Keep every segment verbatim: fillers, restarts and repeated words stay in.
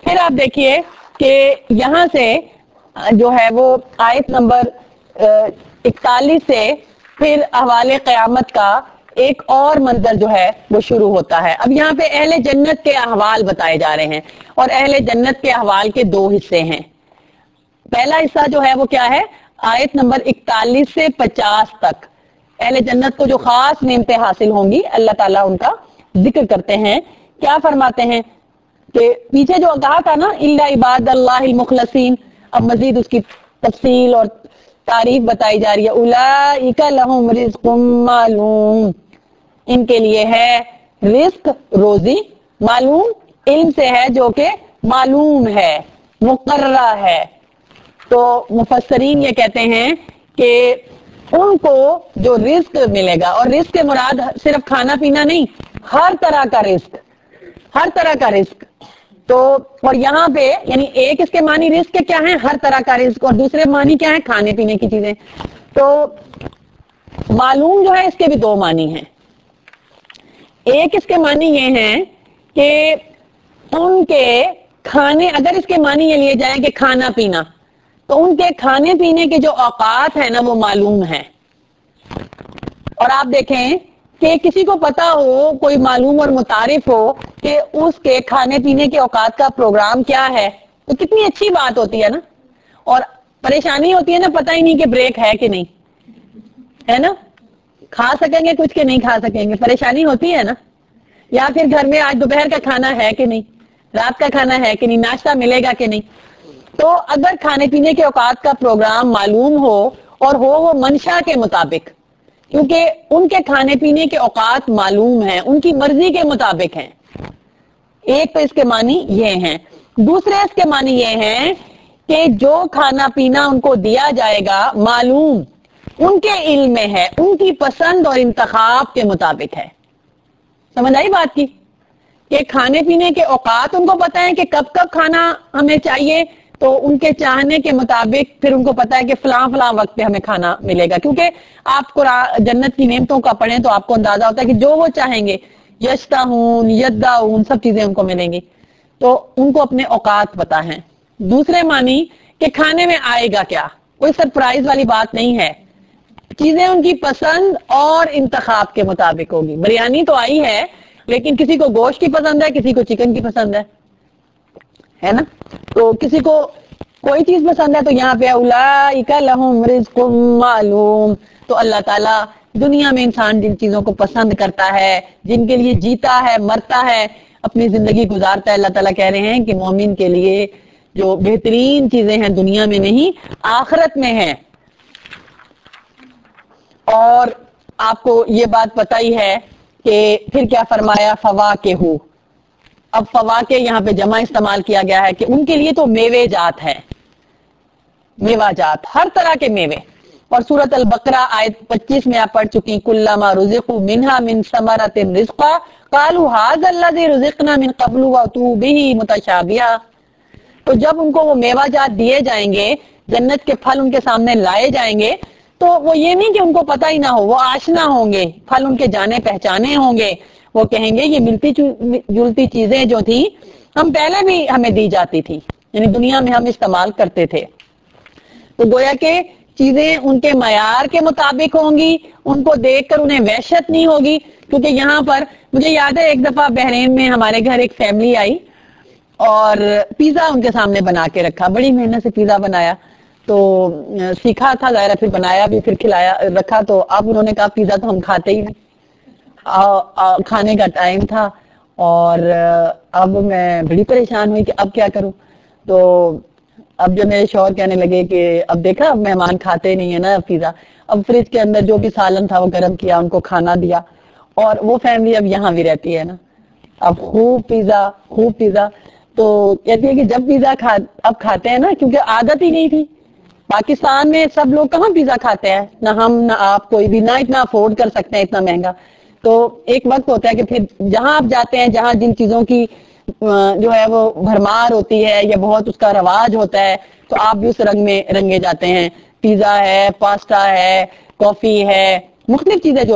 پھر آپ دیکھیے کہ یہاں سے جو ہے وہ آیت نمبر اکتالیس سے پھر احوال قیامت کا ایک اور منظر جو ہے وہ شروع ہوتا ہے. اب یہاں پہ اہل جنت کے احوال بتائے جا رہے ہیں اور اہل جنت کے احوال کے دو حصے ہیں. پہلا حصہ جو ہے وہ کیا ہے؟ آیت نمبر اکتالیس سے پچاس تک اہل جنت کو جو خاص نعمتیں حاصل ہوں گی اللہ تعالیٰ ان کا ذکر کرتے ہیں. کیا فرماتے ہیں کہ پیچھے جو کہا تھا نا الا عباد اللہ المخلصین، اب مزید اس کی تفصیل اور تعریف بتائی جا رہی ہے. اولئک لہم رزق معلوم، ان کے لیے ہے رزق روزی معلوم، علم سے ہے جو کہ معلوم ہے مقررہ ہے. تو مفسرین یہ کہتے ہیں کہ ان کو جو رزق ملے گا، اور رزق کے مراد صرف کھانا پینا نہیں، ہر طرح کا رزق، ہر طرح کا رزق. تو اور یہاں پہ یعنی ایک اس کے معنی رزق کے کیا ہیں؟ ہر طرح کا رزق، اور دوسرے معنی کیا ہے؟ کھانے پینے کی چیزیں. تو معلوم جو ہے اس کے بھی دو معنی ہیں. ایک اس کے معنی یہ ہیں کہ ان کے کھانے، اگر اس کے معنی یہ لیے جائیں کہ کھانا پینا، تو ان کے کھانے پینے کے جو اوقات ہیں نا وہ معلوم ہیں. اور آپ دیکھیں کہ کسی کو پتا ہو، کوئی معلوم اور متعارف ہو کہ اس کے کھانے پینے کے اوقات کا پروگرام کیا ہے، تو کتنی اچھی بات ہوتی ہے نا. اور پریشانی ہوتی ہے نا، پتہ ہی نہیں کہ بریک ہے کہ نہیں ہے نا، کھا سکیں گے کچھ کہ نہیں کھا سکیں گے، پریشانی ہوتی ہے نا. یا پھر گھر میں آج دوپہر کا کھانا ہے کہ نہیں، رات کا کھانا ہے کہ نہیں، ناشتہ ملے گا کہ نہیں. تو اگر کھانے پینے کے اوقات کا پروگرام معلوم ہو اور ہو وہ منشا کے مطابق، کیونکہ ان کے کھانے پینے کے اوقات معلوم ہیں، ان کی مرضی کے مطابق ہیں. ایک تو اس کے معنی یہ ہیں. دوسرے اس کے معنی یہ ہیں کہ جو کھانا پینا ان کو دیا جائے گا معلوم، ان کے علم میں ہے، ان کی پسند اور انتخاب کے مطابق ہے. سمجھ آئی بات کی؟ کہ کھانے پینے کے اوقات ان کو پتہ ہے کہ کب کب کھانا ہمیں چاہیے، تو ان کے چاہنے کے مطابق پھر ان کو پتا ہے کہ فلاں فلاں وقت پہ ہمیں کھانا ملے گا. کیونکہ آپ قرآن جنت کی نعمتوں کا پڑھیں تو آپ کو اندازہ ہوتا ہے کہ جو وہ چاہیں گے، یشتہون یدعون، سب چیزیں ان کو ملیں گی. تو ان کو اپنے اوقات پتا ہیں. دوسرے معنی کہ کھانے میں آئے گا کیا، کوئی سرپرائز والی بات نہیں ہے، چیزیں ان کی پسند اور انتخاب کے مطابق ہوگی. بریانی تو آئی ہے لیکن کسی کو گوشت کی پسند ہے، کسی کو چکن کی پسند ہے ہے نا. تو کسی کو کوئی چیز پسند ہے. تو یہاں پہ اولئک لہم رزق معلوم، تو اللہ تعالیٰ دنیا میں انسان جن چیزوں کو پسند کرتا ہے، جن کے لیے جیتا ہے، مرتا ہے، اپنی زندگی گزارتا ہے، اللہ تعالیٰ کہہ رہے ہیں کہ مومن کے لیے جو بہترین چیزیں ہیں دنیا میں نہیں آخرت میں ہیں. اور آپ کو یہ بات پتہ ہی ہے کہ پھر کیا فرمایا، فواکہ. اب فواکہ یہاں پہ جمع استعمال کیا گیا ہے کہ ان کے لیے تو میوے جات ہے، میوہ جات، ہر طرح کے میوے. اور سورۃ البقرہ آیت پچیس میں آپ پڑھ چکی، کلما رزقوا منها من ثمرۃ رزقا قالوا هذا الذي رزقنا من قبل واتوا به متشابہا. تو جب ان کو وہ میوہ جات دیے جائیں گے، جنت کے پھل ان کے سامنے لائے جائیں گے، تو وہ یہ نہیں کہ ان کو پتہ ہی نہ ہو، وہ آشنا ہوں گے، پھل ان کے جانے پہچانے ہوں گے. وہ کہیں گے یہ ملتی جلتی چیزیں جو تھی ہم پہلے بھی ہمیں دی جاتی تھی، یعنی دنیا میں ہم استعمال کرتے تھے. تو گویا کہ چیزیں ان کے معیار کے مطابق ہوں گی، ان کو دیکھ کر انہیں وحشت نہیں ہوگی. کیونکہ یہاں پر مجھے یاد ہے ایک دفعہ بحرین میں ہمارے گھر ایک فیملی آئی اور پیزا ان کے سامنے بنا کے رکھا، بڑی محنت سے پیزا بنایا. تو سیکھا تھا ظاہرہ، پھر بنایا بھی، پھر کھلایا رکھا. تو اب انہوں نے کہا پیزا تو ہم کھاتے ہی نہیں، آ, آ, کھانے کا ٹائم تھا اور اب میں بڑی پریشان ہوئی کہ اب کیا کروں. تو اب جو میرے شوہر کہنے لگے کہ اب دیکھا اب مہمان کھاتے نہیں ہے نا پیزا. اب فریج کے اندر جو بھی سالن تھا وہ گرم کیا، ان کو کھانا دیا. اور وہ فیملی اب یہاں بھی رہتی ہے نا، اب خوب پیزا خوب پیزا. تو کہتی ہے کہ جب پیزا کھا اب کھاتے ہیں نا، کیونکہ عادت ہی نہیں تھی. پاکستان میں سب لوگ کہاں پیزا کھاتے ہیں، نہ ہم نہ آپ، کوئی بھی نہ اتنا افورڈ کر سکتے ہیں اتنا مہنگا. تو ایک وقت ہوتا ہے کہ پھر جہاں آپ جاتے ہیں، جہاں جن چیزوں کی جو ہے وہ بھرمار ہوتی ہے یا بہت اس کا رواج ہوتا ہے، تو آپ بھی اس رنگ میں رنگے جاتے ہیں. پیزا ہے، پاستا ہے، کافی ہے، مختلف چیزیں جو بھی.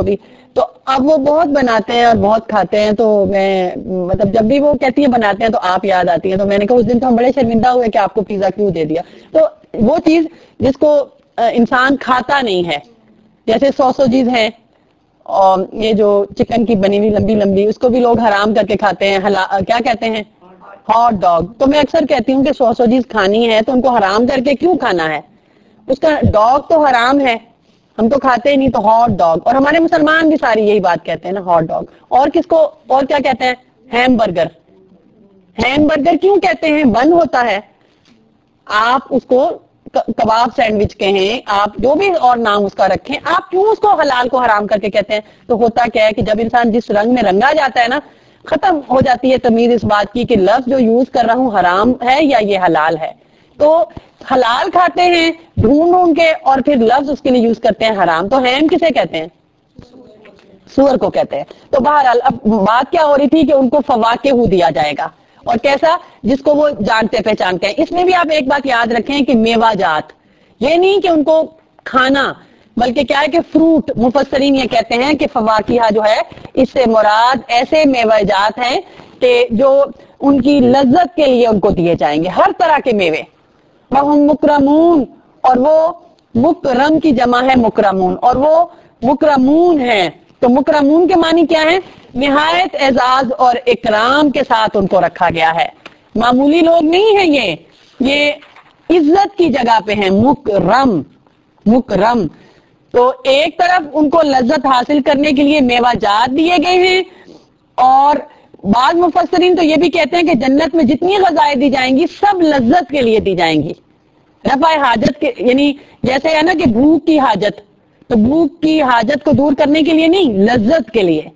تو اب وہ بہت بناتے ہیں اور بہت کھاتے ہیں، تو میں مطلب جب بھی وہ کہتی ہے بناتے ہیں تو آپ یاد آتی ہیں، تو میں نے کہا اس دن تو ہم بڑے شرمندہ ہوئے کہ آپ کو پیزا کیوں دے دیا. تو وہ چیز جس کو انسان کھاتا نہیں ہے، جیسے سوسوجیز ہیں اور یہ جو چکن کی بنی ہوئی لمبی لمبی، اس کو بھی لوگ حرام کر کے کھاتے ہیں. کیا کہتے ہیں؟ Hot dog. تو میں اکثر کہتی ہوں کہ سوسوجیز کھانی ہے تو ان کو حرام کر کے کیوں کھانا ہے؟ اس کا ڈاگ تو حرام ہے، ہم تو کھاتے ہی نہیں، تو ہاٹ ڈاگ. اور ہمارے مسلمان بھی ساری یہی بات کہتے ہیں نا، ہاٹ ڈاگ. اور کس کو اور کیا کہتے ہیں؟ Ham burger. ہیم برگر کیوں کہتے ہیں؟ بن ہوتا ہے. آپ اس کو کباب سینڈوچ کہیں، آپ جو بھی اور نام اس کا رکھیں، آپ کیوں اس کو حلال کو حرام کر کے کہتے ہیں؟ تو ہوتا کیا ہے کہ جب انسان جس رنگ میں رنگا جاتا ہے نا، ختم ہو جاتی ہے تمیز اس بات کی کہ لفظ جو یوز کر رہا ہوں حرام ہے یا یہ حلال ہے. تو حلال کھاتے ہیں ڈھونڈ ڈھونڈ کے، اور پھر لفظ اس کے لیے یوز کرتے ہیں حرام. تو ہیم کسے کہتے ہیں؟ سور کو کہتے ہیں. تو بہرحال اب بات کیا ہو رہی تھی کہ ان کو فواکہ دیا جائے گا، اور کیسا؟ جس کو وہ جانتے پہچانتے ہیں. اس میں بھی آپ ایک بات یاد رکھیں کہ میوہ جات، یہ نہیں کہ ان کو کھانا، بلکہ کیا ہے کہ فروٹ. مفسرین یہ کہتے ہیں کہ فواکہ جو ہے اس سے مراد ایسے میوہ جات ہیں کہ جو ان کی لذت کے لیے ان کو دیے جائیں گے، ہر طرح کے میوے. وَهُمْ مُكْرَمُونَ، اور وہ مکرم کی جمع ہے مکرمون، اور وہ مکرمون ہیں. تو مکرمون کے معنی کیا ہے؟ نہایت اعزاز اور اکرام کے ساتھ ان کو رکھا گیا ہے. معمولی لوگ نہیں ہیں یہ یہ عزت کی جگہ پہ ہیں. مکرم مکرم. تو ایک طرف ان کو لذت حاصل کرنے کے لیے میوہ جات دیے گئے ہیں، اور بعض مفسرین تو یہ بھی کہتے ہیں کہ جنت میں جتنی غذائیں دی جائیں گی سب لذت کے لیے دی جائیں گی، رفع حاجت کے، یعنی جیسے ہے نا کہ بھوک کی حاجت، تو بھوک کی حاجت کو دور کرنے کے لیے نہیں، لذت کے لیے.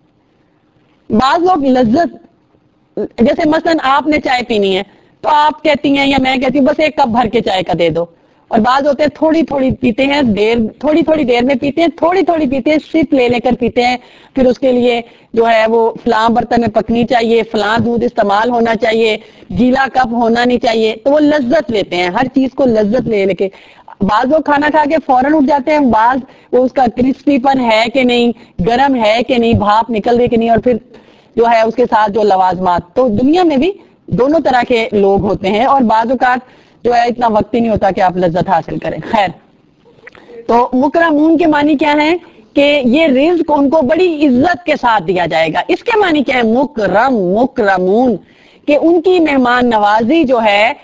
بعض لوگ لذت، جیسے مثلا آپ نے چائے پینی ہے تو آپ کہتی ہیں یا میں کہتی ہوں بس ایک کپ بھر کے چائے کا دے دو، اور بعض ہوتے ہیں تھوڑی تھوڑی پیتے ہیں، دیر تھوڑی تھوڑی دیر میں پیتے ہیں، تھوڑی تھوڑی پیتے ہیں، سپ لے لے کر پیتے ہیں. پھر اس کے لیے جو ہے وہ فلاں برتن میں پکنی چاہیے، فلاں دودھ استعمال ہونا چاہیے، گیلا کپ ہونا نہیں چاہیے. تو وہ لذت لیتے ہیں، ہر چیز کو لذت لے لے کے. بعض لوگ کھانا کھا کے فوراً اٹھ جاتے ہیں، بعض وہ اس کا کرسپی پن ہے کہ نہیں، گرم ہے کہ نہیں، بھاپ نکل رہی کہ نہیں، اور پھر جو ہے اس کے ساتھ جو لوازمات. تو دنیا میں بھی دونوں طرح کے لوگ ہوتے ہیں، اور بعض اوقات جو ہے اتنا وقت ہی نہیں ہوتا کہ آپ لذت حاصل کریں. خیر، تو مکرمون کے معنی کیا ہے کہ یہ رزق ان کو بڑی عزت کے ساتھ دیا جائے گا. اس کے معنی کیا ہے؟ مکرم مکرمون، کہ ان کی مہمان نوازی جو ہے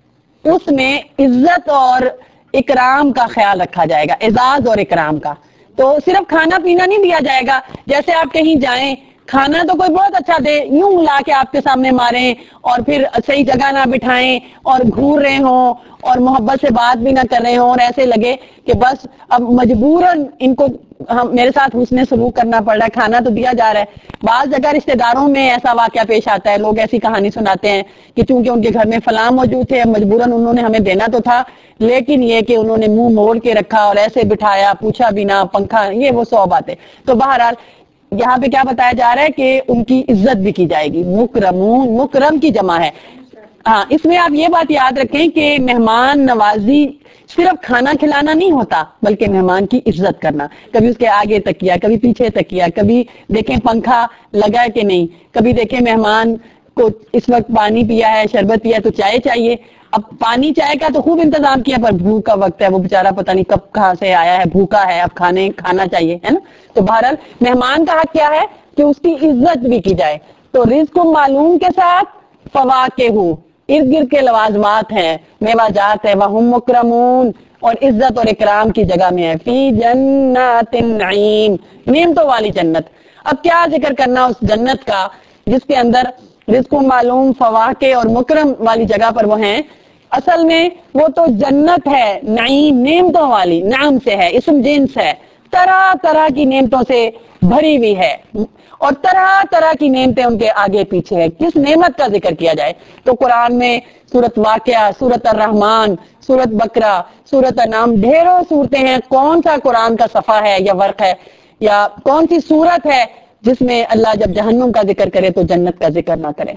اس میں عزت اور اکرام کا خیال رکھا جائے گا، اعزاز اور اکرام کا. تو صرف کھانا پینا نہیں دیا جائے گا. جیسے آپ کہیں جائیں، کھانا تو کوئی بہت اچھا دے، یوں لا کے آپ کے سامنے ماریں، اور پھر صحیح جگہ نہ بٹھائیں، اور گھور رہے ہوں، اور محبت سے بات بھی نہ کر رہے ہوں، اور ایسے لگے کہ بس اب مجبوراً ان کو ہم میرے ساتھ حسن سلوک کرنا پڑ رہا ہے، کھانا تو دیا جا رہا ہے. بعض جگہ رشتہ داروں میں ایسا واقعہ پیش آتا ہے، لوگ ایسی کہانی سناتے ہیں کہ چونکہ ان کے گھر میں فلاں موجود تھے، مجبوراً انہوں نے ہمیں دینا تو تھا، لیکن یہ کہ انہوں نے منہ موڑ کے رکھا اور ایسے بٹھایا، پوچھا بھی نہ، پنکھا، یہ وہ سو باتیں. تو بہرحال یہاں پہ کیا بتایا جا رہا ہے کہ ان کی عزت بھی کی جائے گی. مکرمون، مکرم کی جمع ہے. ہاں، اس میں آپ یہ بات یاد رکھیں کہ مہمان نوازی صرف کھانا کھلانا نہیں ہوتا، بلکہ مہمان کی عزت کرنا. کبھی اس کے آگے تکیا، کبھی پیچھے تکیا، کبھی دیکھیں پنکھا لگا ہے کہ نہیں، کبھی دیکھیں مہمان کو اس وقت پانی پیا ہے، شربت پیا ہے تو چائے چاہیے. اب پانی چائے کا تو خوب انتظام کیا، پر بھوک کا وقت ہے، وہ بیچارہ پتہ نہیں کب کہاں سے آیا ہے، بھوکا ہے، اب کھانے کھانا چاہیے، ہے نا. تو بہرحال مہمان کا حق کیا ہے کہ اس کی عزت بھی کی جائے. تو رزق معلوم کے ساتھ فواکہ ہو، ارد گرد کے لوازمات ہیں، میوہ جات ہے. وہم مکرمون، اور عزت اور اکرام کی جگہ میں ہے. فی جنات النعیم، نعمتوں والی جنت. اب کیا ذکر کرنا اس جنت کا جس کے اندر رزق معلوم، فواکہ اور مکرم والی جگہ پر وہ ہیں. اصل میں وہ تو جنت ہے نعیم، نعمتوں والی، نعم سے ہے، اسم جنس ہے، طرح طرح کی نعمتوں سے بھری ہوئی ہے، اور طرح طرح کی نعمتیں ان کے آگے پیچھے ہے. کس نعمت کا ذکر کیا جائے تو قرآن میں سورت واقعہ، سورت الرحمن، سورت بقرہ، سورت انعام، ڈھیروں صورتیں ہیں. کون سا قرآن کا صفحہ ہے یا ورق ہے یا کون سی سورت ہے جس میں اللہ جب جہنم کا ذکر کرے تو جنت کا ذکر نہ کرے.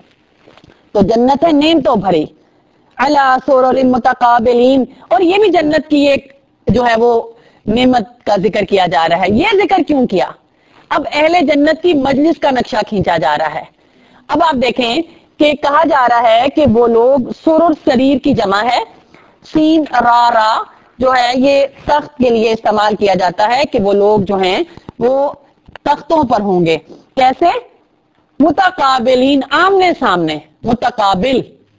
تو جنت ہے نعمتوں بھری، علی سرر متقابلین. اور یہ بھی جنت کی ایک جو ہے وہ نعمت کا ذکر کیا جا رہا ہے. یہ ذکر کیوں کیا؟ اب اہل جنت کی مجلس کا نقشہ کھینچا جا رہا ہے. اب آپ دیکھیں کہ کہا جا رہا ہے کہ وہ لوگ، سرر سریر کی جمع ہے، سین را را جو ہے یہ تخت کے لیے استعمال کیا جاتا ہے کہ وہ لوگ جو ہیں وہ تختوں پر ہوں گے. کیسے؟ متقابلین، آمنے سامنے. متقابل،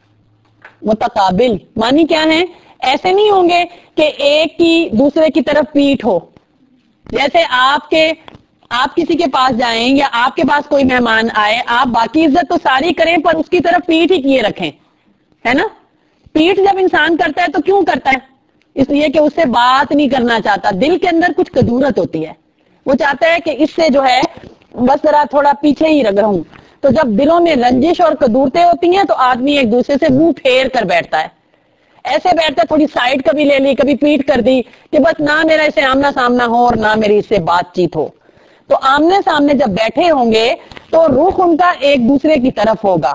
متقابل معنی کیا ہے؟ ایسے نہیں ہوں گے کہ ایک کی دوسرے کی طرف پیٹھ ہو. جیسے آپ کے آپ کسی کے پاس جائیں یا آپ کے پاس کوئی مہمان آئے، آپ باقی عزت تو ساری کریں پر اس کی طرف پیٹھ ہی کیے رکھیں، ہے نا؟ پیٹھ جب انسان کرتا ہے تو کیوں کرتا ہے؟ اس لیے کہ اس سے بات نہیں کرنا چاہتا، دل کے اندر کچھ کدورت ہوتی ہے، وہ چاہتا ہے کہ اس سے جو ہے بس ذرا تھوڑا پیچھے ہی رہوں. تو جب دلوں میں رنجش اور کدورتیں ہوتی ہیں تو آدمی ایک دوسرے سے منہ پھیر کر بیٹھتا ہے. ایسے بیٹھتا ہے، تھوڑی سائڈ کبھی لے لی، کبھی پیٹ کر دی کہ بس نہ میرا اسے آمنا سامنا ہو اور نہ میری اس سے بات چیت ہو. تو آمنے سامنے جب بیٹھے ہوں گے تو رخ ان کا ایک دوسرے کی طرف ہوگا.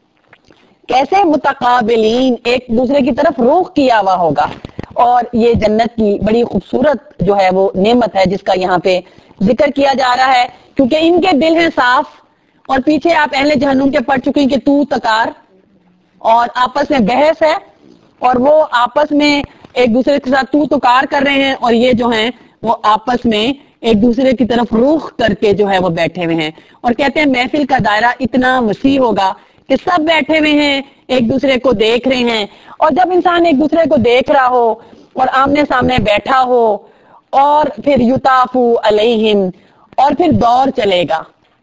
کیسے؟ متقابلین، ایک دوسرے کی طرف رخ کیا ہوا ہوگا. اور یہ جنت کی بڑی خوبصورت جو ہے وہ نعمت ہے جس کا یہاں پہ ذکر کیا جا رہا ہے، کیونکہ ان کے دل ہیں صاف. اور پیچھے آپ اہل جہنم کے پڑھ چکے ہیں کہ تو تکار اور آپس میں بحث ہے، اور وہ آپس میں ایک دوسرے کے ساتھ تو تکار کر رہے ہیں، اور یہ جو ہیں وہ آپس میں ایک دوسرے کی طرف رخ کر کے جو ہے وہ بیٹھے ہوئے ہیں. اور کہتے ہیں محفل کا دائرہ اتنا وسیع ہوگا کہ سب بیٹھے ہوئے ہیں، ایک دوسرے کو دیکھ رہے ہیں. اور جب انسان ایک دوسرے کو دیکھ رہا ہو اور آمنے سامنے بیٹھا ہو، اور پھر یطافو علیہم، اور پھر دور چلے گا.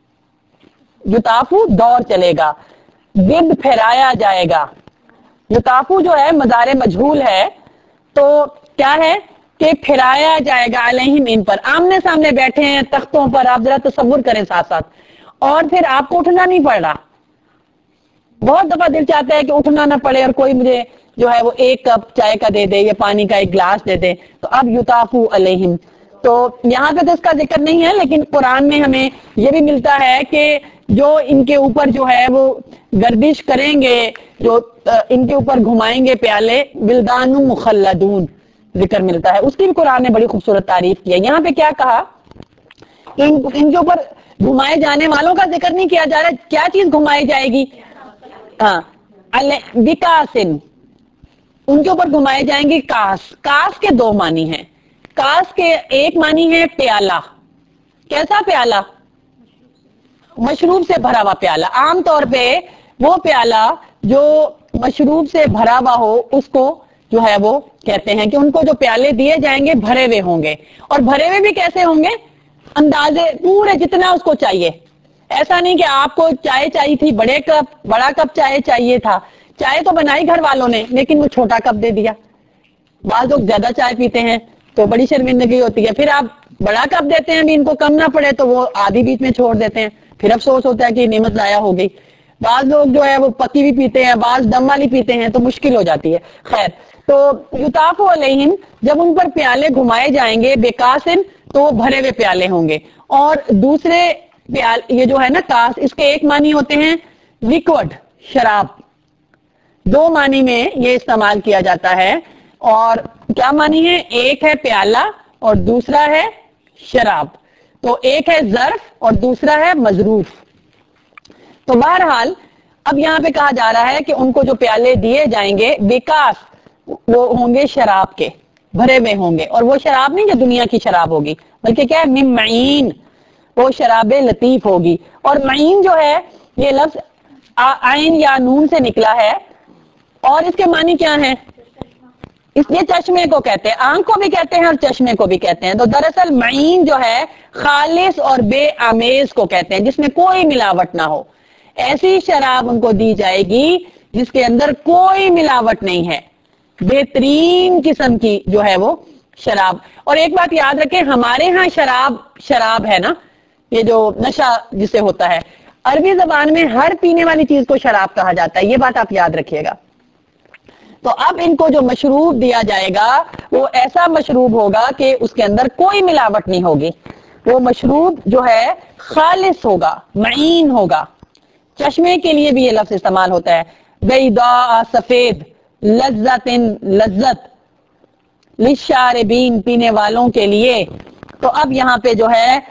یطافو دور چلے گا، گرد پھیرایا جائے گا. یطافو جو ہے مضارع مجہول ہے، تو کیا ہے کہ پھرایا جائے گا علیہم، ان پر. آمنے سامنے بیٹھے ہیں تختوں پر، آپ ذرا تصور کریں ساتھ ساتھ. اور پھر آپ کو اٹھنا نہیں پڑ رہا. بہت دفعہ دل چاہتا ہے کہ اٹھنا نہ پڑے اور کوئی مجھے جو ہے وہ ایک کپ چائے کا دے دے یا پانی کا ایک گلاس دے دے. تو اب یطافو علیہم، تو یہاں پہ تو اس کا ذکر نہیں ہے، لیکن قرآن میں ہمیں یہ بھی ملتا ہے کہ جو ان کے اوپر جو ہے وہ گردش کریں گے، جو ان کے اوپر گھمائیں گے پیالے، ولدان مخلدون ذکر ملتا ہے. اس کی بھی قرآن نے بڑی خوبصورت تعریف کی ہے. یہاں پہ کیا کہا کہ ان کے اوپر گھمائے جانے والوں کا ذکر نہیں کیا جا رہا. کیا چیز گھمائی جائے گی؟ ہاں، وکاسن، ان کے اوپر گھمائے جائیں گے کاس. کاس کے دو معنی ہیں. کاس کے ایک معنی ہے پیالہ. کیسا پیالہ؟ مشروب سے بھرا ہوا پیالہ. عام طور پہ وہ پیالہ جو مشروب سے بھرا ہوا ہو اس کو جو ہے وہ کہتے ہیں کہ ان کو جو پیالے دیے جائیں گے بھرے ہوئے ہوں گے. اور بھرے ہوئے بھی کیسے ہوں گے؟ اندازے پورے جتنا اس کو چاہیے. ایسا نہیں کہ آپ کو چائے چاہیے تھی بڑے کپ، بڑا کپ چائے چاہیے تھا، چائے تو بنائی گھر والوں نے لیکن وہ چھوٹا کپ دے دیا. بعض لوگ زیادہ چائے پیتے ہیں تو بڑی شرمندگی ہوتی ہے، پھر آپ بڑا کپ دیتے ہیں بھی ان کو کم نہ پڑے تو وہ آدھی بیچ میں چھوڑ دیتے ہیں، پھر افسوس ہوتا ہے کہ نعمت ضائع ہو گئی. بعض لوگ جو ہے وہ پتی بھی پیتے ہیں، بعض دم والی پیتے ہیں، تو مشکل ہو جاتی ہے. خیر، تو یطاف علیہم، جب ان پر پیالے گھمائے جائیں گے بکاسن، تو وہ بھرے ہوئے پیالے ہوں گے. اور دوسرے پیال یہ جو ہے نا کاس، اس کے ایک معنی ہوتے ہیں لیکوڈ، شراب. دو معنی میں یہ استعمال کیا جاتا ہے. اور کیا معنی ہے؟ ایک ہے پیالہ اور دوسرا ہے شراب. تو ایک ہے ظرف اور دوسرا ہے مظروف. تو بہرحال اب یہاں پہ کہا جا رہا ہے کہ ان کو جو پیالے دیے جائیں گے بیکاس، وہ ہوں گے شراب کے، بھرے ہوئے ہوں گے. اور وہ شراب نہیں جو دنیا کی شراب ہوگی، بلکہ کیا ہے؟ من معین، وہ شراب لطیف ہوگی. اور معین جو ہے یہ لفظ عین یا نون سے نکلا ہے، اور اس کے معنی کیا ہیں؟ اس لیے چشمے کو کہتے ہیں، آنکھ کو بھی کہتے ہیں اور چشمے کو بھی کہتے ہیں. تو دراصل معین جو ہے خالص اور بے آمیز کو کہتے ہیں، جس میں کوئی ملاوٹ نہ ہو. ایسی شراب ان کو دی جائے گی جس کے اندر کوئی ملاوٹ نہیں ہے، بہترین قسم کی جو ہے وہ شراب. اور ایک بات یاد رکھیں، ہمارے ہاں شراب شراب ہے نا، یہ جو نشہ جسے ہوتا ہے، عربی زبان میں ہر پینے والی چیز کو شراب کہا جاتا ہے. یہ بات آپ یاد رکھیے گا. تو اب ان کو جو مشروب دیا جائے گا وہ ایسا مشروب ہوگا کہ اس کے اندر کوئی ملاوٹ نہیں ہوگی. وہ مشروب جو ہے خالص ہوگا، معین ہوگا. چشمے کے لیے بھی یہ لفظ استعمال ہوتا ہے، بیضاء، سفید، لذت، لذت، للشاربین، پینے والوں کے لیے. تو اب یہاں پہ جو ہے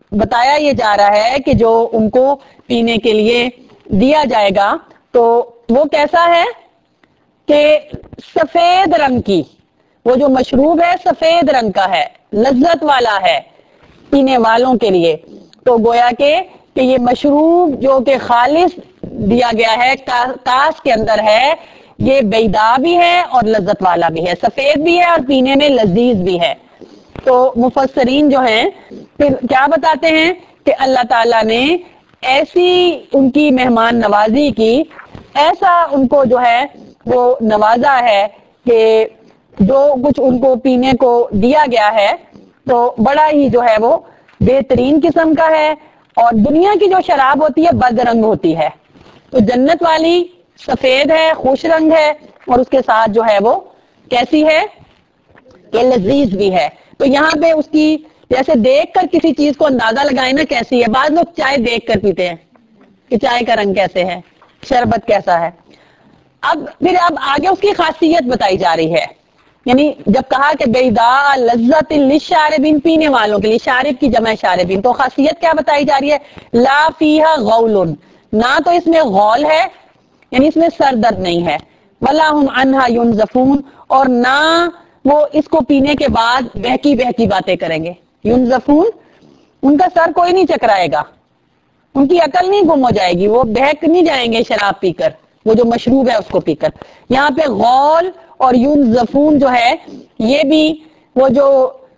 بتایا یہ جا رہا ہے کہ جو ان کو پینے کے لیے دیا جائے گا تو وہ کیسا ہے کہ سفید رنگ کی، وہ جو مشروب ہے سفید رنگ کا ہے، لذت والا ہے پینے والوں کے لیے. تو گویا کہ کہ یہ مشروب جو کہ خالص دیا گیا ہے کاس کے اندر ہے، یہ بیضا بھی ہے اور لذت والا بھی ہے، سفید بھی ہے اور پینے میں لذیذ بھی ہے. تو مفسرین جو ہیں پھر کیا بتاتے ہیں کہ اللہ تعالیٰ نے ایسی ان کی مہمان نوازی کی، ایسا ان کو جو ہے وہ نوازا ہے کہ جو کچھ ان کو پینے کو دیا گیا ہے تو بڑا ہی جو ہے وہ بہترین قسم کا ہے. اور دنیا کی جو شراب ہوتی ہے بد رنگ ہوتی ہے، تو جنت والی سفید ہے، خوش رنگ ہے، اور اس کے ساتھ جو ہے وہ کیسی ہے کہ لذیذ بھی ہے. تو یہاں پہ اس کی جیسے دیکھ کر کسی چیز کو اندازہ لگائیں نا کیسی ہے. بعض لوگ چائے دیکھ کر پیتے ہیں کہ چائے کا رنگ کیسے ہے، شربت کیسا ہے. اب پھر اب آگے اس کی خاصیت بتائی جا رہی ہے، یعنی جب کہا کہ بیضا لذت للشاربین، پینے والوں کے لیے، شارب کی جمع شاربین، تو خاصیت کیا بتائی جا رہی ہے؟ لا فیہا غول، نہ تو اس میں غول ہے یعنی اس میں سر درد نہیں ہے، ولا ہم عنہا ینزفون، اور نہ وہ اس کو پینے کے بعد بہکی بہکی باتیں کریں گے. ینزفون، ان کا سر کوئی نہیں چکرائے گا، ان کی عقل نہیں گم ہو جائے گی، وہ بہک نہیں جائیں گے شراب پی کر، وہ جو مشروب ہے اس کو پی کر. یہاں پہ غول اور ینزفون جو ہے یہ بھی وہ جو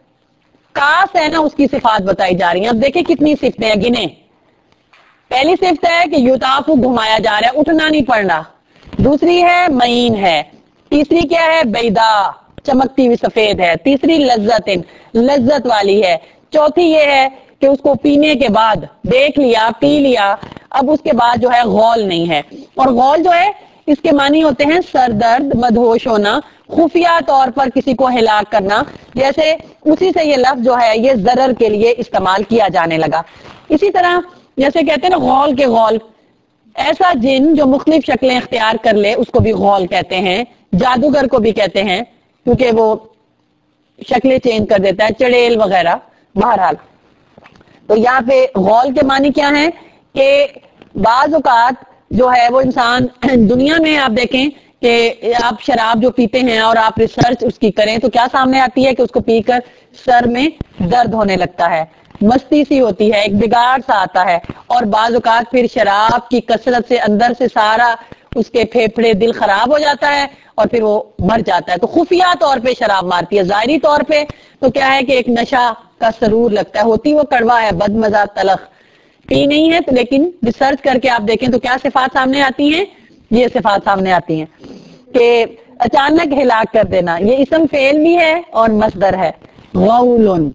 کاس ہے نا اس کی صفات بتائی جا رہی ہیں. اب دیکھیں کتنی صفتیں ہیں گنے. پہلی صفت ہے کہ یطاف، گھمایا جا رہا ہے، اٹھنا نہیں پڑنا. دوسری ہے معین ہے. تیسری کیا ہے؟ بیضا، چمکتی ہوئی سفید ہے. تیسری لذت، لذت والی ہے. چوتھی یہ ہے کہ اس کو پینے کے بعد دیکھ لیا، پی لیا، اب اس کے بعد جو ہے غول نہیں ہے. اور غول جو ہے اس کے معنی ہوتے ہیں سر درد، مدہوش ہونا، خفیہ طور پر کسی کو ہلاک کرنا. جیسے اسی سے یہ لفظ جو ہے یہ ضرر کے لیے استعمال کیا جانے لگا. اسی طرح جیسے کہتے ہیں نا غول کے غول، ایسا جن جو مختلف شکلیں اختیار کر لے اس کو بھی غول کہتے ہیں. جادوگر کو بھی کہتے ہیں کیونکہ وہ شکلیں چینج کر دیتا ہے، چڑیل وغیرہ. بہرحال تو یہاں پہ غول کے معنی کیا ہیں کہ بعض اوقات جو ہے وہ انسان دنیا میں آپ دیکھیں کہ آپ شراب جو پیتے ہیں اور آپ ریسرچ اس کی کریں تو کیا سامنے آتی ہے کہ اس کو پی کر سر میں درد ہونے لگتا ہے، مستی سی ہوتی ہے، ایک بگاڑ سا آتا ہے. اور بعض اوقات پھر شراب کی کثرت سے اندر سے سارا اس کے پھیپھڑے دل خراب ہو جاتا ہے اور پھر وہ مر جاتا ہے. تو خفیہ طور پہ شراب مارتی ہے، ظاہری طور پہ تو کیا ہے کہ ایک نشہ کا سرور لگتا ہے، ہوتی وہ کڑوا ہے، بد مزہ، تلخ، پی نہیں ہے. تو لیکن ریسرچ کر کے آپ دیکھیں تو کیا صفات سامنے آتی ہیں؟ یہ صفات سامنے آتی ہیں کہ اچانک ہلاک کر دینا. یہ اسم فعل بھی ہے اور مصدر ہے، غول.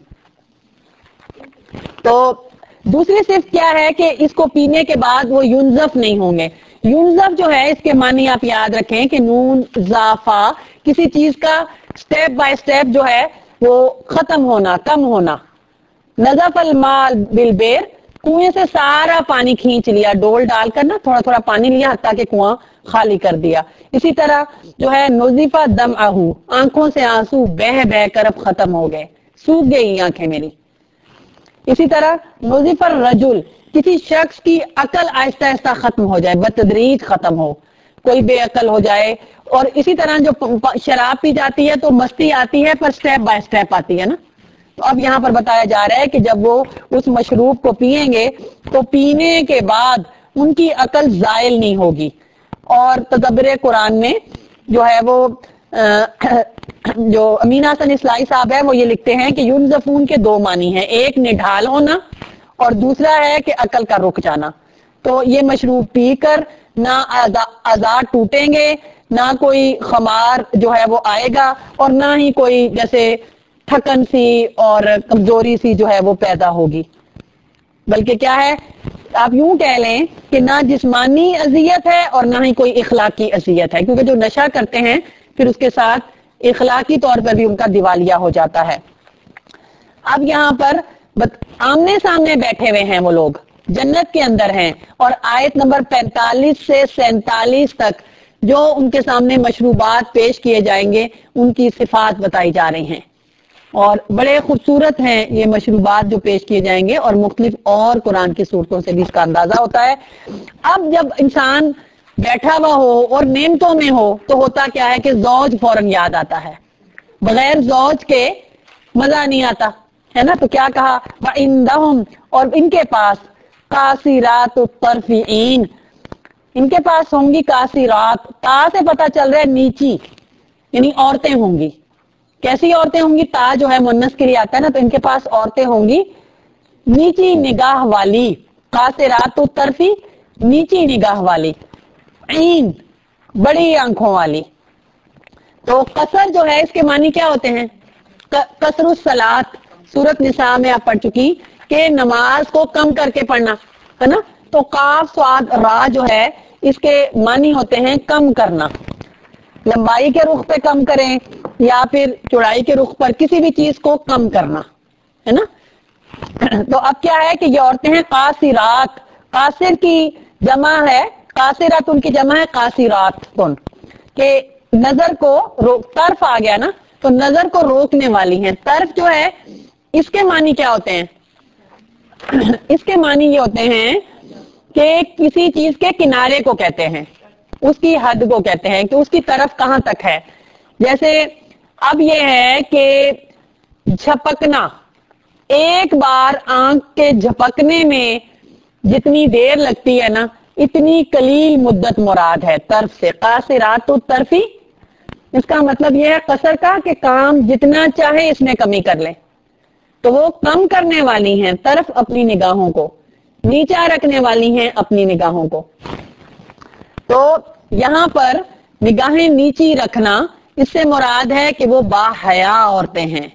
تو دوسری صفت کیا ہے کہ اس کو پینے کے بعد وہ ینزف نہیں ہوں گے. ینزف جو ہے اس کے معنی آپ یاد رکھیں کہ نون ضافہ، کسی چیز کا سٹیپ بائی سٹیپ جو ہے وہ ختم ہونا، کم ہونا. نظف المال بالبیر، کنویں سے سارا پانی کھینچ لیا، ڈول ڈال کر نا تھوڑا تھوڑا پانی لیا حتیٰ کہ کنواں خالی کر دیا. اسی طرح جو ہے نزیفہ دم آہو، آنکھوں سے آنسو بہ بہ کر اب ختم ہو گئے، سوکھ گئی آنکھیں میری. اسی طرح نزیف الرجل، کسی شخص کی عقل آہستہ آہستہ ختم ہو جائے، بتدریج ختم ہو، کوئی بے عقل ہو جائے. اور اسی طرح جو شراب پی جاتی ہے تو مستی آتی ہے پر سٹیپ بائی سٹیپ آتی ہے نا. تو اب یہاں پر بتایا جا رہا ہے کہ جب وہ اس مشروب کو پیئیں گے تو پینے کے بعد ان کی عقل زائل نہیں ہوگی. اور تدبر قرآن میں جو ہے وہ جو امین حسن اصلاحی صاحب ہے وہ یہ لکھتے ہیں کہ ینزفون کے دو معنی ہیں، ایک نڈھال ہونا اور دوسرا ہے کہ عقل کا رک جانا. تو یہ مشروب پی کر نہ آزاد ٹوٹیں گے، نہ کوئی خمار جو ہے وہ آئے گا، اور نہ ہی کوئی جیسے تھکن سی اور کمزوری سی جو ہے وہ پیدا ہوگی. بلکہ کیا ہے، آپ یوں کہہ لیں کہ نہ جسمانی اذیت ہے اور نہ ہی کوئی اخلاقی اذیت ہے، کیونکہ جو نشہ کرتے ہیں پھر اس کے ساتھ اخلاقی طور پر بھی ان کا دیوالیہ ہو جاتا ہے. اب یہاں پر آمنے سامنے بیٹھے ہوئے ہیں وہ لوگ، جنت کے اندر ہیں، اور آیت نمبر پینتالیس سے سینتالیس تک جو ان کے سامنے مشروبات پیش کیے جائیں گے ان کی صفات بتائی جا رہی ہیں. اور بڑے خوبصورت ہیں یہ مشروبات جو پیش کیے جائیں گے، اور مختلف اور قرآن کی صورتوں سے بھی اس کا اندازہ ہوتا ہے۔ اب جب انسان بیٹھا ہوا ہو اور نعمتوں میں ہو تو ہوتا کیا ہے کہ زوج فوراً یاد آتا ہے، بغیر زوج کے مزہ نہیں آتا ہے نا۔ تو کیا کہا، وَعِندَهُمْ، اور ان کے پاس، قاصرات الطرف عین، ان کے پاس ہوں گی قاصرات، تا سے پتہ چل رہا ہے نیچی، یعنی عورتیں ہوں گی۔ کیسی عورتیں ہوں گی؟ تا جو ہے مونس کے لیے آتا ہے نا، تو ان کے پاس عورتیں ہوں گی نیچی نگاہ والی، قاصرات الطرف، نیچی نگاہ والی، عین، بڑی آنکھوں والی۔ تو قصر جو ہے اس کے معنی کیا ہوتے ہیں؟ قصر الصلاۃ، سورۃ نساء میں آپ پڑھ چکی کہ نماز کو کم کر کے پڑھنا ہے نا۔ تو قاف صاد را جو ہے اس کے معنی ہوتے ہیں کم کرنا، لمبائی کے رخ پہ کم کریں یا پھر چوڑائی کے رخ پر کسی بھی چیز کو کم کرنا ہے نا۔ تو اب کیا ہے کہ یہ عورتیں ہیں قاصرات، قاصر کی جمع ہے، قاصرات ان کی جمع ہے قاصرات تن، کہ نظر کو روک، طرف آ گیا نا تو نظر کو روکنے والی ہیں۔ طرف جو ہے اس کے معنی کیا ہوتے ہیں؟ اس کے معنی یہ ہوتے ہیں کہ کسی چیز کے کنارے کو کہتے ہیں، اس کی حد کو کہتے ہیں کہ اس کی طرف کہاں تک ہے۔ جیسے اب یہ ہے کہ جھپکنا، ایک بار آنکھ کے جھپکنے میں جتنی دیر لگتی ہے نا اتنی قلیل مدت مراد ہے طرف سے، قاصرات الطرفی۔ اس کا مطلب یہ ہے قصر کا کہ کام جتنا چاہے اس میں کمی کر لیں، تو وہ کم کرنے والی ہیں طرف اپنی نگاہوں کو، نیچا رکھنے والی ہیں اپنی نگاہوں کو۔ تو یہاں پر نگاہیں نیچی رکھنا، اس سے مراد ہے کہ وہ با حیا عورتیں ہیں،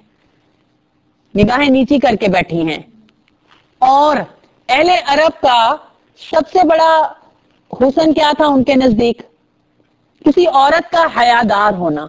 نگاہیں نیچی کر کے بیٹھی ہیں۔ اور اہل عرب کا سب سے بڑا حسن کیا تھا ان کے نزدیک؟ کسی عورت کا حیادار ہونا،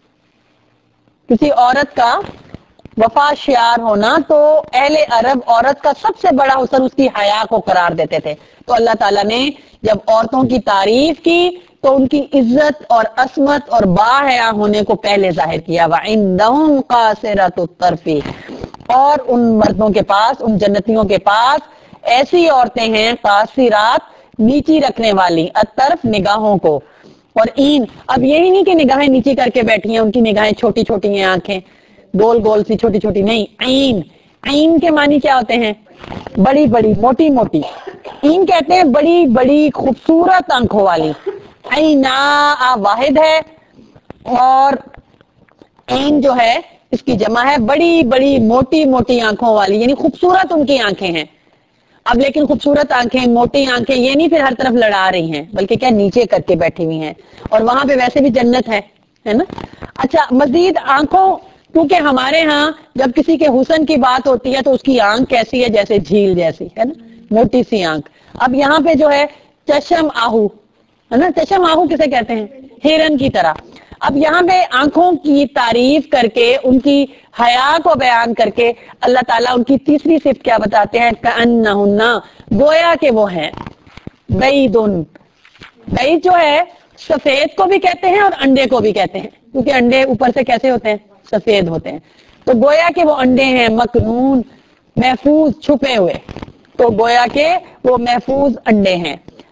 کسی عورت کا وفا شیار ہونا۔ تو اہل عرب عورت کا سب سے بڑا حسن اس کی حیا کو قرار دیتے تھے۔ تو اللہ تعالیٰ نے جب عورتوں کی تعریف کی تو ان کی عزت اور عصمت اور باحیا ہونے کو پہلے ظاہر کیا، وَعِندَهُمْ قَاصِرَاتُ الطَّرْفِ، اور ان مردوں کے پاس، ان جنتیوں کے پاس ایسی عورتیں ہیں قاصرات، نیچی رکھنے والی، الطرف نگاہوں کو، اور این، اب یہی نہیں کہ نگاہیں نیچی کر کے بیٹھی ہیں، ان کی نگاہیں چھوٹی چھوٹی ہیں، آنکھیں گول گول سی چھوٹی چھوٹی نہیں، عین، عین کے معنی کیا ہوتے ہیں؟ بڑی بڑی، موٹی موٹی۔ عین کہتے ہیں بڑی بڑی خوبصورت آنکھوں والی، عینا واحد ہے، اور عین جو ہے اس کی جمع ہے بڑی بڑی موٹی موٹی آنکھوں والی، یعنی خوبصورت ان کی آنکھیں ہیں۔ اب لیکن خوبصورت آنکھیں، موٹی آنکھیں، یہ نہیں پھر ہر طرف لڑا رہی ہیں، بلکہ کیا نیچے کر کے بیٹھی ہوئی ہیں، اور وہاں پہ ویسے بھی جنت ہے ہے نا۔ اچھا، مزید آنکھوں، کیونکہ ہمارے ہاں جب کسی کے حسن کی بات ہوتی ہے تو اس کی آنکھ کیسی ہے؟ جیسے جھیل جیسی ہے نا، موٹی سی آنکھ۔ اب یہاں پہ جو ہے چشم آہو ہے نا، چشم آہو کسے کہتے ہیں؟ ہرن کی طرح۔ اب یہاں پہ آنکھوں کی تعریف کر کے، ان کی حیا کو بیان کر کے اللہ تعالیٰ ان کی تیسری صفت کیا بتاتے ہیں؟ کأنہن، گویا کہ وہ ہیں بیدن، بیض جو ہے سفید کو بھی کہتے ہیں اور انڈے کو بھی کہتے ہیں، کیونکہ انڈے اوپر سے کیسے ہوتے ہیں؟ سفید ہوتے ہیں۔ تو گویا کہ وہ انڈے ہیں مکنون، محفوظ، چھپے ہوئے، تو گویا کہ وہ محفوظ انڈے ہیں۔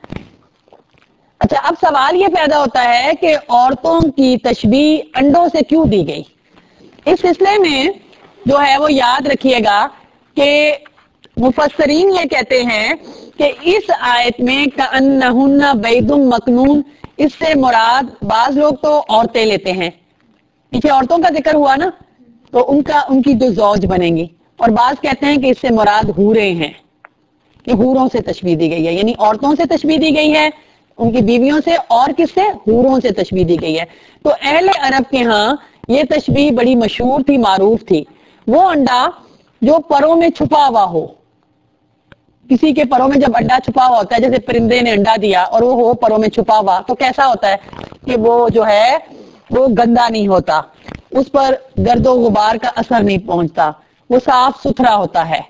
اچھا، اب سوال یہ پیدا ہوتا ہے کہ عورتوں کی تشبیہ انڈوں سے کیوں دی گئی؟ اس سلسلے میں جو ہے وہ یاد رکھیے گا کہ مفسرین یہ کہتے ہیں کہ اس آیت میں کأنہن بیض مکنون، اس سے مراد، بعض لوگ تو عورتیں لیتے ہیں، پیچھے عورتوں کا ذکر ہوا نا، تو ان کا، ان کی جو زوج بنیں گی، اور بعض کہتے ہیں کہ اس سے مراد حوریں ہیں، کہ حوروں سے تشبیہ دی گئی ہے، یعنی عورتوں سے تشبیہ دی گئی ہے ان کی بیویوں سے، اور کس سے؟ حوروں سے تشبیہ دی گئی ہے۔ تو اہل عرب کے ہاں یہ تشبیہ بڑی مشہور تھی، معروف تھی، وہ انڈا جو پروں میں چھپا ہوا ہو، کسی کے پروں میں جب انڈا چھپا ہوا ہوتا ہے، جیسے پرندے نے انڈا دیا اور وہ ہو پروں میں چھپا ہوا، تو کیسا ہوتا ہے کہ وہ جو ہے وہ گندا نہیں ہوتا، اس پر گرد و غبار کا اثر نہیں پہنچتا، وہ صاف ستھرا ہوتا ہے۔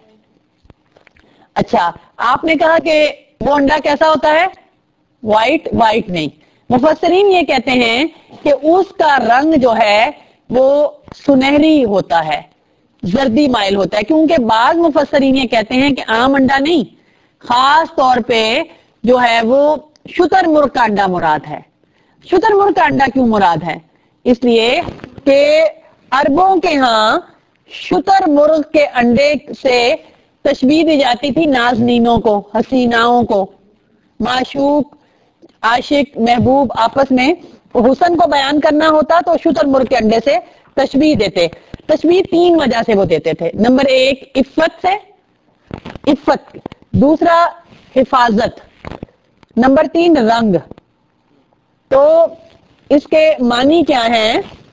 اچھا، آپ نے کہا کہ وہ انڈا کیسا ہوتا ہے؟ وائٹ، وائٹ نہیں، مفسرین یہ کہتے ہیں کہ اس کا رنگ جو ہے وہ سنہری ہوتا ہے، زردی مائل ہوتا ہے، کیونکہ بعض مفسرین یہ کہتے ہیں کہ عام انڈا نہیں، خاص طور پہ جو ہے وہ شتر مرغ کا انڈا مراد ہے۔ شتر مرغ کا انڈا کیوں مراد ہے؟ اس لیے کہ عربوں کے ہاں شتر مرغ کے انڈے سے تشبیہ دی جاتی تھی نازنینوں کو، حسیناؤں کو، معشوق عاشق محبوب آپس میں حسن کو بیان کرنا ہوتا تو شتر مرغ کے انڈے سے تشبیہ دیتے۔ تشبیہ تین وجہ سے وہ دیتے تھے، نمبر ایک عفت سے، عفت، دوسرا حفاظت، نمبر تین رنگ۔ تو اس کے معنی کیا ہیں؟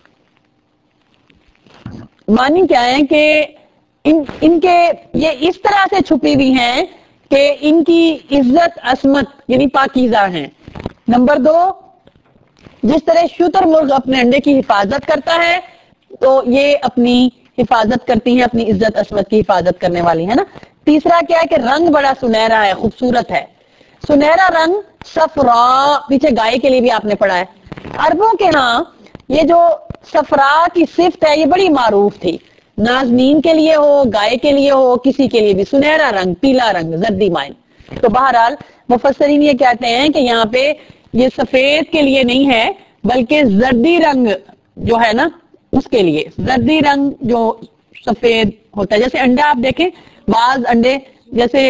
معنی کیا ہے کہ ان, ان کے یہ اس طرح سے چھپی ہوئی ہیں کہ ان کی عزت عصمت یعنی پاکیزہ ہیں۔ نمبر دو، جس طرح شتر مرغ اپنے انڈے کی حفاظت کرتا ہے تو یہ اپنی حفاظت کرتی ہیں، اپنی عزت عصمت کی حفاظت کرنے والی ہے نا۔ تیسرا کیا ہے کہ رنگ بڑا سنہرا ہے، خوبصورت ہے، سنہرا رنگ، صفرا، پیچھے گائے کے لیے بھی آپ نے پڑھا ہے۔ عربوں کے ہاں یہ جو صفرا کی صفت ہے یہ بڑی معروف تھی، نازنین کے لیے ہو، گائے کے لیے ہو، کسی کے لیے بھی، سنہرا رنگ، پیلا رنگ، زردی مائل۔ تو بہرحال مفسرین یہ کہتے ہیں کہ یہاں پہ یہ سفید کے لیے نہیں ہے بلکہ زردی رنگ جو ہے نا اس کے لیے، زردی رنگ جو سفید ہوتا ہے، جیسے انڈا آپ دیکھیں، بعض انڈے جیسے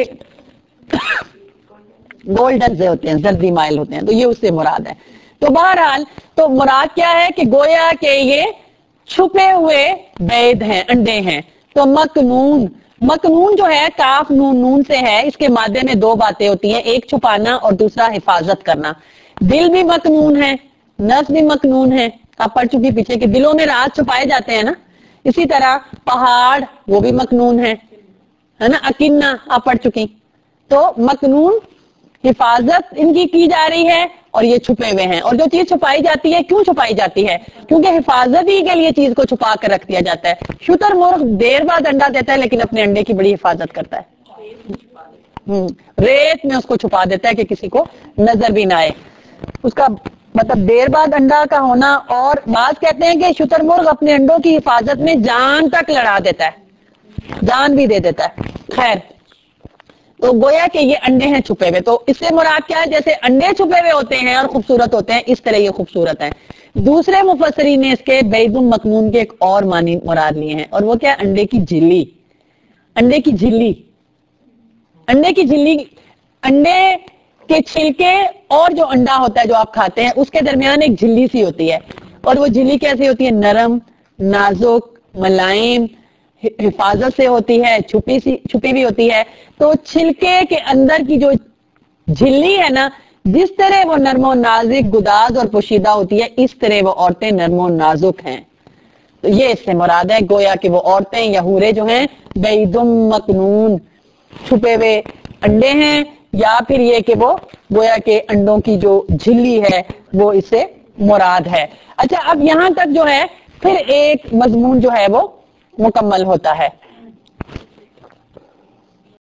گولڈن سے ہوتے ہیں، زردی مائل ہوتے ہیں، تو یہ اس سے مراد ہے۔ تو بہرحال تو مراد کیا ہے کہ گویا کہ یہ چھپے ہوئے بید ہیں، انڈے ہیں۔ تو مکنون، مکنون جو ہے کاف نون نون سے ہے، اس کے مادے میں دو باتیں ہوتی ہیں، ایک چھپانا اور دوسرا حفاظت کرنا۔ دل بھی مکنون ہے، نفس بھی مکنون ہے، آپ پڑھ چکی پیچھے کہ دلوں میں راز چھپائے جاتے ہیں نا، اسی طرح پہاڑ وہ بھی مکنون ہے ہے نا، اکنہ آپ پڑھ چکی۔ تو مکنون حفاظت ان کی کی جا رہی ہے اور یہ چھپے ہوئے ہیں، اور جو چیز چھپائی جاتی ہے کیوں چھپائی جاتی ہے؟ کیونکہ حفاظت ہی کے لیے چیز کو چھپا کر رکھ دیا جاتا ہے۔ شتر مرغ دیر بعد انڈا دیتا ہے لیکن اپنے انڈے کی بڑی حفاظت کرتا ہے، ہوں ریت میں اس کو چھپا دیتا ہے کہ کسی کو نظر بھی نہ آئے۔ اس کا مطلب دیر بعد انڈا کا ہونا، اور بعض کہتے ہیں کہ شتر مرغ اپنے انڈوں کی حفاظت میں جان تک لڑا دیتا ہے، جان بھی دے دیتا ہے۔ خیر، تو گویا کہ یہ انڈے ہیں چھپے ہوئے، تو اس سے مراد کیا ہے؟ جیسے انڈے چھپے ہوئے ہوتے ہیں اور خوبصورت ہوتے ہیں، اس طرح یہ خوبصورت ہیں۔ دوسرے مفسرین نے اس کے بید مکنون کے ایک اور معنی مراد لیے ہیں، اور وہ کیا؟ انڈے کی جھلی، انڈے کی جھلی، انڈے کی جھلی، انڈے کے چھلکے اور جو انڈا ہوتا ہے جو آپ کھاتے ہیں اس کے درمیان ایک جھلی سی ہوتی ہے، اور وہ جھلی کیسی ہوتی ہے؟ نرم، نازک، ملائم، حفاظت سے ہوتی ہے، چھپی سی چھپی بھی ہوتی ہے۔ تو چھلکے کے اندر کی جو جھلی ہے نا، جس طرح وہ نرم و نازک، گداز اور پوشیدہ ہوتی ہے، اس طرح وہ عورتیں نرم و نازک ہیں۔ تو یہ اس سے مراد ہے، گویا کہ وہ عورتیں یا حوریں جو ہیں بیدم مکنون، چھپے ہوئے انڈے ہیں، یا پھر یہ کہ وہ گویا کہ انڈوں کی جو جھلی ہے وہ اس سے مراد ہے۔ اچھا، اب یہاں تک جو ہے پھر ایک مضمون جو ہے وہ مکمل ہوتا ہے۔